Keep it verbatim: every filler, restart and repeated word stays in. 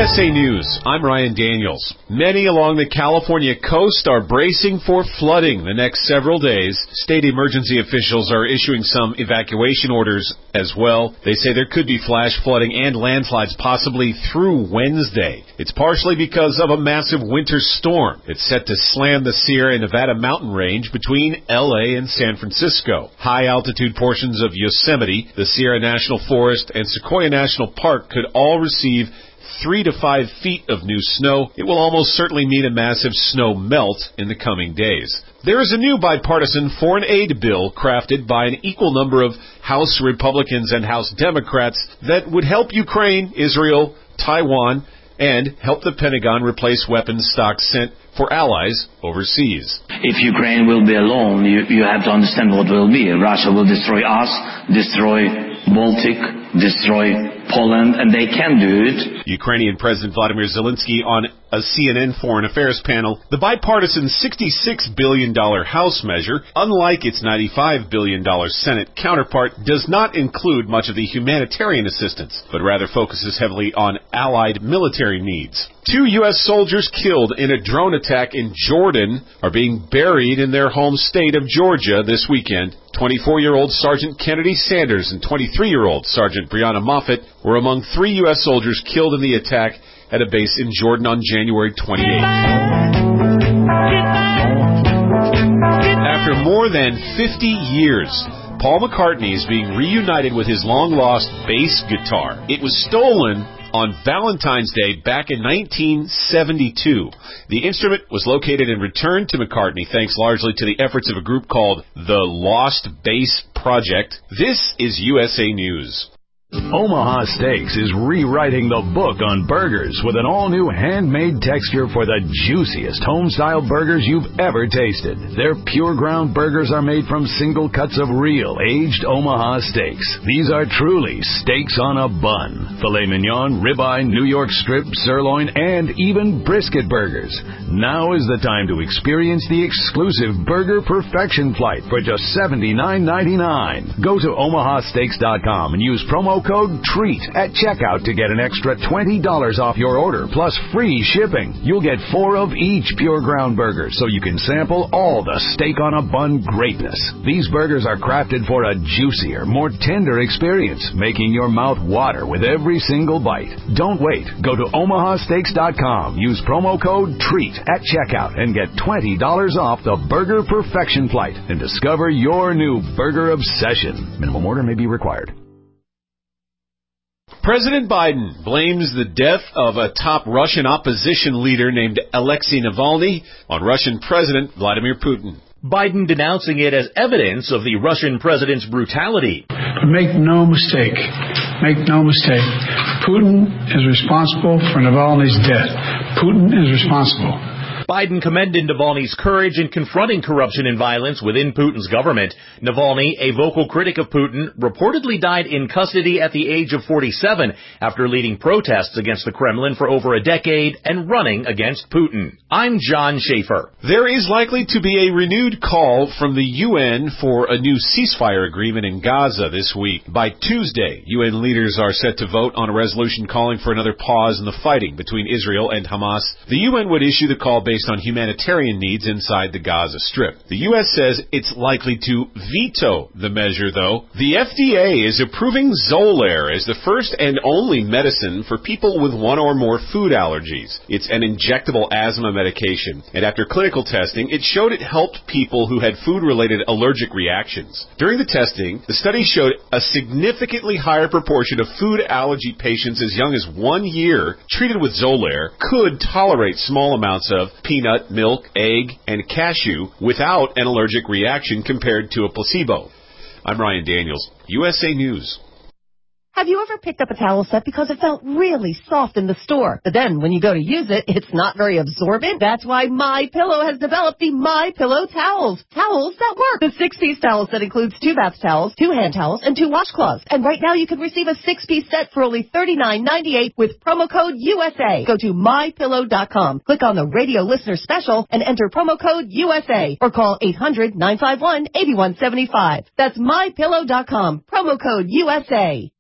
S A News, I'm Ryan Daniels. Many along the California coast are bracing for flooding the next several days. State emergency officials are issuing some evacuation orders as well. They say there could be flash flooding and landslides possibly through Wednesday. It's partially because of a massive winter storm. It's set to slam the Sierra Nevada mountain range between L A and San Francisco. High-altitude portions of Yosemite, the Sierra National Forest, and Sequoia National Park could all receive three to five feet of new snow. It will almost certainly mean a massive snow melt in the coming days. There is a new bipartisan foreign aid bill crafted by an equal number of House Republicans and House Democrats that would help Ukraine, Israel, Taiwan, and help the Pentagon replace weapons stocks sent for allies overseas. If Ukraine will be alone, you, you have to understand what will be. Russia will destroy us, destroy Baltic, destroy Poland, and they can do it. Ukrainian President Vladimir Zelensky on a C N N Foreign Affairs panel. The bipartisan sixty-six billion dollars House measure, unlike its ninety-five billion dollars Senate counterpart, does not include much of the humanitarian assistance, but rather focuses heavily on allied military needs. Two U S soldiers killed in a drone attack in Jordan are being buried in their home state of Georgia this weekend. twenty-four-year-old Sergeant Kennedy Sanders and twenty-three-year-old Sergeant Brianna Moffett were among three U S soldiers killed in the attack at a base in Jordan on January twenty-eighth. After more than fifty years, Paul McCartney is being reunited with his long-lost bass guitar. It was stolen on Valentine's Day back in nineteen seventy-two. The instrument was located and returned to McCartney thanks largely to the efforts of a group called the Lost Bass Project. This is U S A News. Omaha Steaks is rewriting the book on burgers with an all-new handmade texture for the juiciest home-style burgers you've ever tasted. Their pure ground burgers are made from single cuts of real, aged Omaha steaks. These are truly steaks on a bun. Filet mignon, ribeye, New York strip, sirloin, and even brisket burgers. Now is the time to experience the exclusive Burger Perfection Flight for just seventy-nine ninety-nine. Go to omaha steaks dot com and use promo code TREAT at checkout to get an extra twenty dollars off your order, plus free shipping. You'll get four of each pure ground burger, so you can sample all the steak on a bun greatness. These burgers are crafted for a juicier, more tender experience, making your mouth water with every single bite. Don't wait. Go to omaha steaks dot com. Use promo code TREAT at checkout and get twenty dollars off the Burger Perfection Flight and discover your new burger obsession. Minimum order may be required. President Biden blames the death of a top Russian opposition leader named Alexei Navalny on Russian President Vladimir Putin. Biden denouncing it as evidence of the Russian president's brutality. But make no mistake, make no mistake, Putin is responsible for Navalny's death. Putin is responsible. Biden commended Navalny's courage in confronting corruption and violence within Putin's government. Navalny, a vocal critic of Putin, reportedly died in custody at the age of forty-seven after leading protests against the Kremlin for over a decade and running against Putin. I'm John Schaefer. There is likely to be a renewed call from the U N for a new ceasefire agreement in Gaza this week. By Tuesday, U N leaders are set to vote on a resolution calling for another pause in the fighting between Israel and Hamas. The U N would issue the call based on humanitarian needs inside the Gaza Strip. The U S says it's likely to veto the measure, though. The F D A is approving Xolair as the first and only medicine for people with one or more food allergies. It's an injectable asthma medication, and after clinical testing, it showed it helped people who had food-related allergic reactions. During the testing, the study showed a significantly higher proportion of food allergy patients as young as one year treated with Xolair could tolerate small amounts of peanut, milk, egg, and cashew without an allergic reaction compared to a placebo. I'm Ryan Daniels, U S A News. Have you ever picked up a towel set because it felt really soft in the store, but then when you go to use it, it's not very absorbent? That's why MyPillow has developed the MyPillow towels. Towels that work. The six-piece towel set includes two bath towels, two hand towels, and two washcloths. And right now you can receive a six-piece set for only thirty-nine ninety-eight with promo code U S A. Go to my pillow dot com, click on the radio listener special, and enter promo code U S A, or call eight hundred nine five one eight one seven five. That's my pillow dot com, promo code U S A.